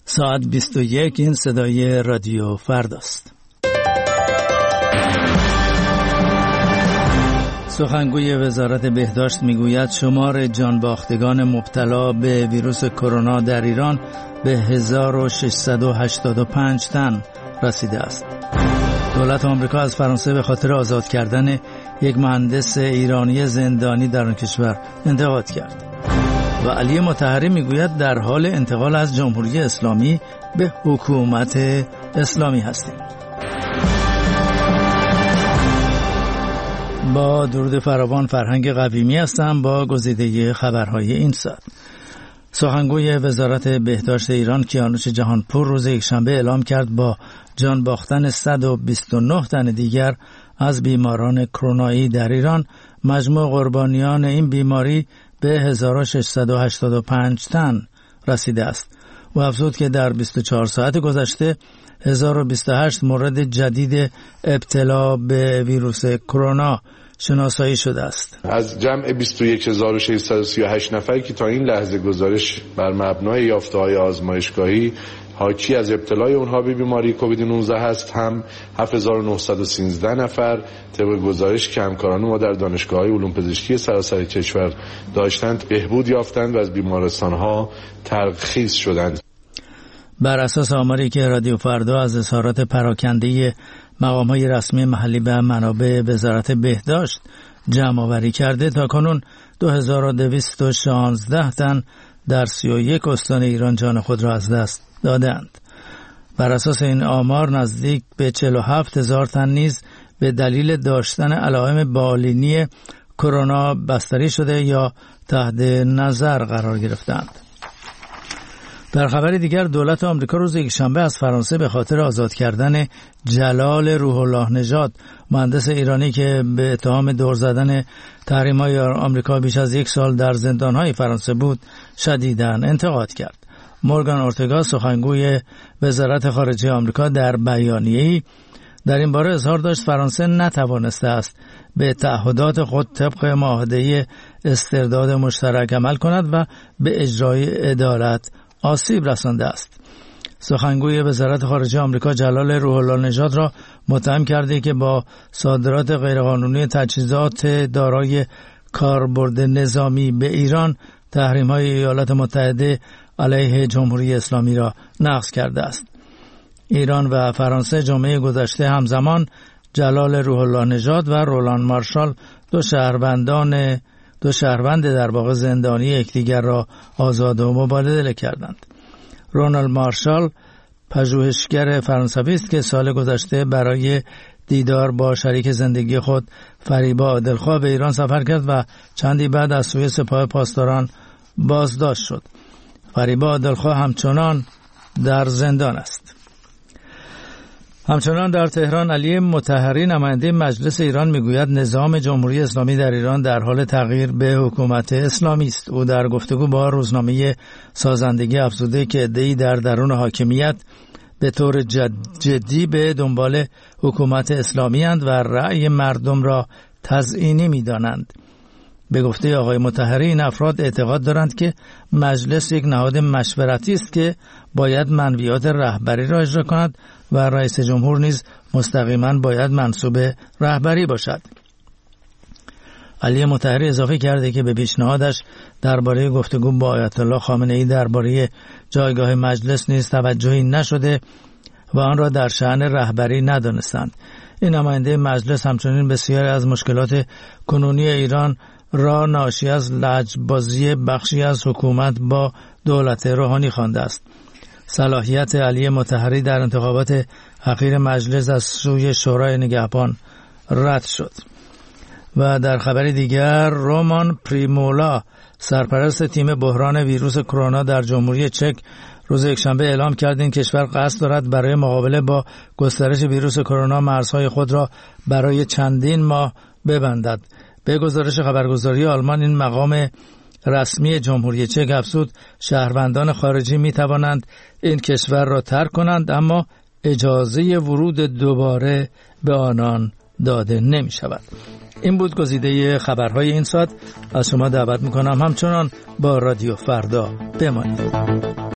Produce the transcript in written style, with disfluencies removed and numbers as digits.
ساعت 21. این صدای رادیو فرداست. سخنگوی وزارت بهداشت میگوید شمار جانباختگان مبتلا به ویروس کرونا در ایران به 1685 تن رسیده است. دولت آمریکا از فرانسه به خاطر آزاد کردن یک مهندس ایرانی زندانی در آن کشور انتقاد کرد. و علی مطهری میگوید در حال انتقال از جمهوری اسلامی به حکومت اسلامی هستیم. با درود فراوان، فرهنگ قویمی هستم با گزیده خبرهای این ساعت. سخنگوی وزارت بهداشت ایران کیانوش جهانپور روز یکشنبه اعلام کرد با جان باختن 129 تن دیگر از بیماران کرونایی در ایران مجموع قربانیان این بیماری به 1685 تن رسیده است. و افزود که در 24 ساعت گذشته 1028 مورد جدید ابتلا به ویروس کرونا شناسایی شده است. از جمع 21638 نفری که تا این لحظه گزارش بر مبنای یافته‌های آزمایشگاهی حاکی از ابتلای اونها به بیماری کووید 19 هست، هم 7913 نفر طبق گزارش که همکاران ما در دانشگاه‌های علوم پزشکی سراسر کشور داشتند بهبود یافتند و از بیمارستان‌ها ترخیص شدند. بر اساس آماری که رادیو فردا از اظهارات پراکنده مقام‌های رسمی محلی به منابع وزارت بهداشت جمع آوری کرده، تاکنون 2216 تن در 31 استان ایران جان خود را از دست دادند. بر اساس این آمار نزدیک به 47,000 تن نیز به دلیل داشتن علائم بالینی کرونا بستری شده یا تحت نظر قرار گرفتند. در خبر دیگر، دولت آمریکا روز یکشنبه از فرانسه به خاطر آزاد کردن جلال روح الله نژاد، مهندس ایرانی که به اتهام دور زدن تحریم‌های آمریکا بیش از 1 سال در زندان‌های فرانسه بود، شدیداً انتقاد کرد. مورگان اورتگا، سخنگوی وزارت خارجه آمریکا، در بیانیه‌ای در این باره اظهار داشت فرانسه نتوانسته است به تعهدات خود طبق معاهده استرداد مشترک عمل کند و به اجرای عدالت آسیب رسانده است. سخنگوی وزارت خارجه آمریکا جلال روح الله نژاد را متهم کرده که با صادرات غیرقانونی تجهیزات دارای کاربرد نظامی به ایران تحریم‌های ایالات متحده علیه جمهوری اسلامی را نقض کرده است. ایران و فرانسه جمعه گذشته همزمان جلال روح الله نژاد و رولان مارشال دو شهروند در واقع زندانی یکدیگر را آزاد و مبادله کردند. رونالد مارشال پژوهشگر فرانسوی است که سال گذشته برای دیدار با شریک زندگی خود فریبا عادلخواه به ایران سفر کرد و چندی بعد از سوی سپاه پاسداران بازداشت شد. فریبا عادلخواه همچنان در زندان است. همچنان در تهران، علی مطهری نماینده مجلس ایران میگوید نظام جمهوری اسلامی در ایران در حال تغییر به حکومت اسلامی است. او در گفتگو با روزنامه سازندگی افزوده که عده‌ای در درون حاکمیت به طور جدی به دنبال حکومت اسلامی اند و رأی مردم را تزیینی می‌دانند. به گفته آقای مطهری، این افراد اعتقاد دارند که مجلس یک نهاد مشورتی است که باید منویات رهبری را اجرا کند و رئیس جمهور نیز مستقیما باید منصوب رهبری باشد. علی مطهری اضافه کرده که به پیشنهادش درباره گفتگو با آیت الله خامنه‌ای درباره جایگاه مجلس نیز توجهی نشده و آن را در شأن رهبری ندانستند. این نماینده مجلس همچنین بسیاری از مشکلات کنونی ایران را ناشی از لجبازی بخشی از حکومت با دولت روحانی خوانده است. صلاحیت علی مطهری در انتخابات اخیر مجلس از سوی شورای نگهبان رد شد. و در خبر دیگر، رومان پریمولا، سرپرست تیم بحران ویروس کرونا در جمهوری چک، روز یکشنبه اعلام کرد این کشور قصد دارد برای مقابله با گسترش ویروس کرونا مرزهای خود را برای چندین ماه ببندد. به گزارش خبرگزاری آلمان، این مقام رسمی جمهوری چک افزود شهروندان خارجی می توانند این کشور را ترک کنند، اما اجازه ورود دوباره به آنان داده نمی شود. این بود گزیده خبرهای این ساعت. از شما دعوت می کنم همچنان با رادیو فردا بمانید.